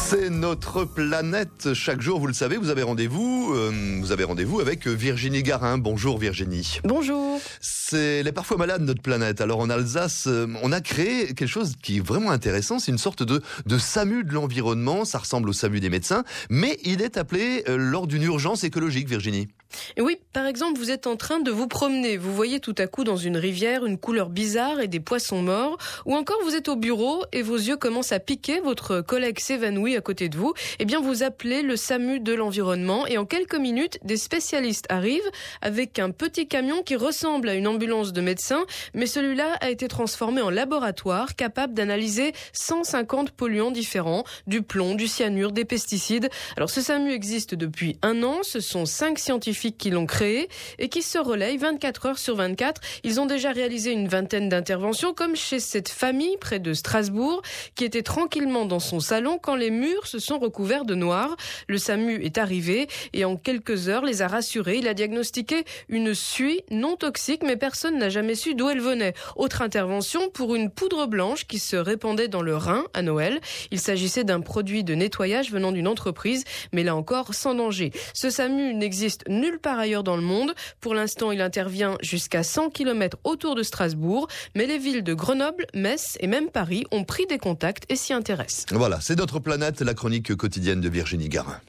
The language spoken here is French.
C'est notre planète. Chaque jour, vous le savez, vous avez rendez-vous avec Virginie Garin. Bonjour Virginie. Bonjour. Elle est parfois malade, notre planète. Alors en Alsace, on a créé quelque chose qui est vraiment intéressant. C'est une sorte de SAMU de l'environnement. Ça ressemble au SAMU des médecins, mais il est appelé lors d'une urgence écologique, Virginie. Et oui, par exemple, vous êtes en train de vous promener. Vous voyez tout à coup dans une rivière une couleur bizarre et des poissons morts. Ou encore vous êtes au bureau et vos yeux commencent à piquer, votre collègue s'évanouit à côté de vous. Eh bien, vous appelez le SAMU de l'environnement et en quelques minutes, des spécialistes arrivent avec un petit camion qui ressemble à une ambulance de médecin, mais celui-là a été transformé en laboratoire capable d'analyser 150 polluants différents, du plomb, du cyanure, des pesticides. Alors ce SAMU existe depuis 1 an, ce sont 5 scientifiques qui l'ont créé et qui se relayent 24 heures sur 24. Ils ont déjà réalisé une vingtaine d'interventions, comme chez cette famille près de Strasbourg, qui était tranquillement dans son salon quand les murs se sont recouverts de noir. Le SAMU est arrivé et en quelques heures les a rassurés. Il a diagnostiqué une suie non toxique, mais personne n'a jamais su d'où elle venait. Autre intervention pour une poudre blanche qui se répandait dans le Rhin à Noël. Il s'agissait d'un produit de nettoyage venant d'une entreprise, mais là encore sans danger. Ce SAMU n'existe nulle part ailleurs dans le monde. Pour l'instant, il intervient jusqu'à 100 km autour de Strasbourg, mais les villes de Grenoble, Metz et même Paris ont pris des contacts et s'y intéressent. Voilà, c'est notre planète, la chronique quotidienne de Virginie Garin.